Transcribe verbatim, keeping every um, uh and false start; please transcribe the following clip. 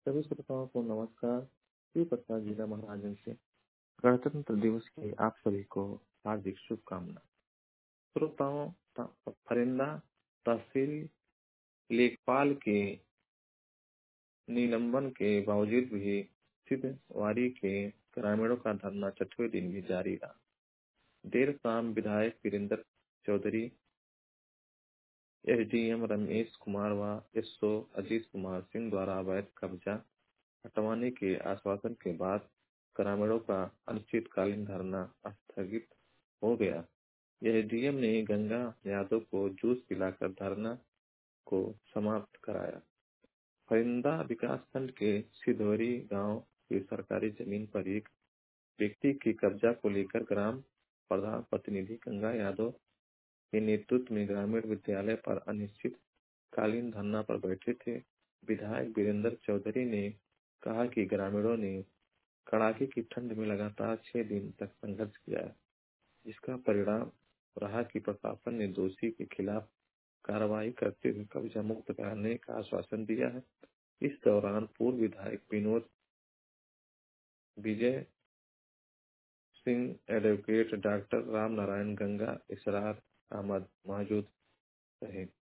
सभी श्रोताओं को नमस्कार। श्री प्रसाद जिला महाराजन से गणतंत्र दिवस की आप सभी को हार्दिक शुभकामना। श्रोताओं, ता- फरिंदा तहसील लेखपाल के निलंबन के बावजूद भी सिद्धवारी के ग्रामीणों का धरना छठवें दिन भी जारी रहा। देर शाम विधायक वीरेंद्र चौधरी, एसडीएम रमेश कुमार व एसओ अजीत कुमार सिंह द्वारा अवैध कब्जा हटवाने के आश्वासन के बाद ग्रामीणों का अनिश्चितकालीन धरना स्थगित हो गया। एसडीएम ने गंगा यादव को जूस पिलाकर धरना को समाप्त कराया। फरिंदा विकासखंड के सिद्धौरी गांव की सरकारी जमीन पर एक व्यक्ति की कब्जा को लेकर ग्राम प्रधान प्रतिनिधि गंगा यादव के नेतृत्व में ग्रामीण विद्यालय पर अनिश्चितकालीन धरना पर बैठे थे। विधायक वीरेंद्र चौधरी ने कहा कि ग्रामीणों ने कड़ाके की ठंड में लगातार छह दिन तक संघर्ष किया है, जिसका परिणाम रहा कि प्रशासन ने दोषी के खिलाफ कार्रवाई करते हुए कब्जा मुक्त कराने का आश्वासन दिया है। इस दौरान पूर्व विधायक विनोद विजय सिंह, एडवोकेट डॉक्टर राम नारायण गंगा, इसरार अहमद मौजूद रहे।